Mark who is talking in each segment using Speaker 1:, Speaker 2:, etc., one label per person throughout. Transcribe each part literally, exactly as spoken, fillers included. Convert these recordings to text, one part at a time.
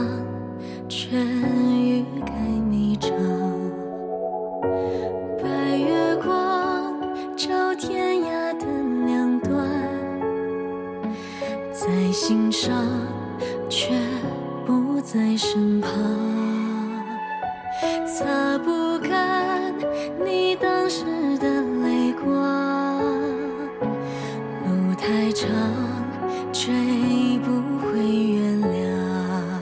Speaker 1: 却欲盖弥彰。白月光照天涯的两端，在心上却不在身旁。擦不干你当时的泪光，路太长追不回原谅。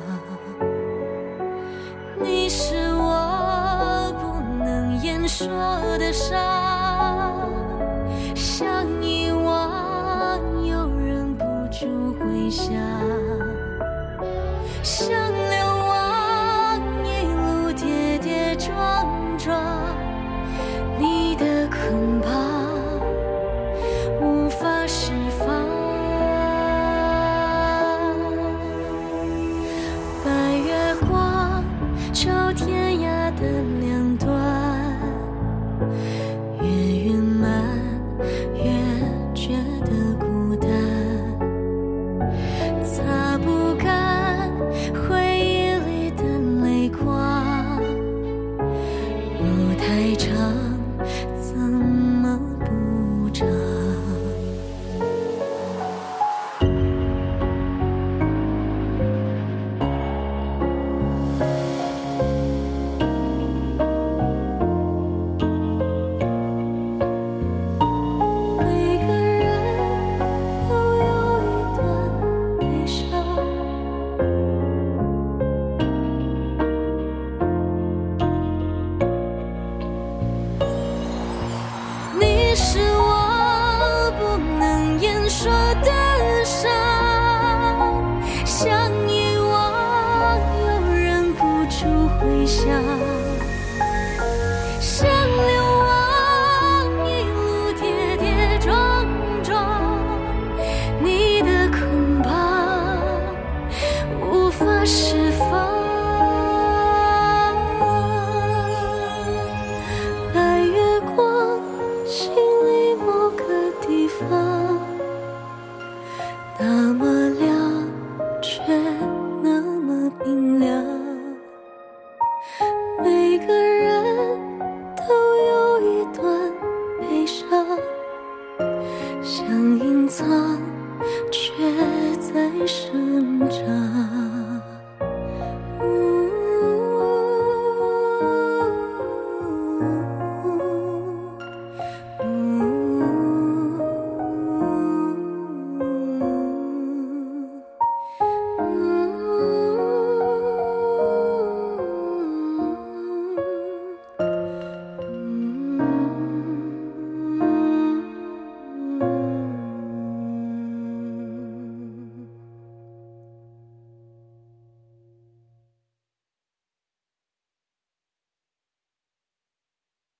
Speaker 1: 你是我不能言说的伤，想遗忘又忍不住回想，想流亡一路跌跌撞撞，你的捆绑无法释放。白月光照天涯的两端，越圆满越觉得孤单。擦不干回忆里的泪光，路太长怎么不长。每个人都有一段悲伤，你是我不能言说的伤，想遗忘又忍不住回想。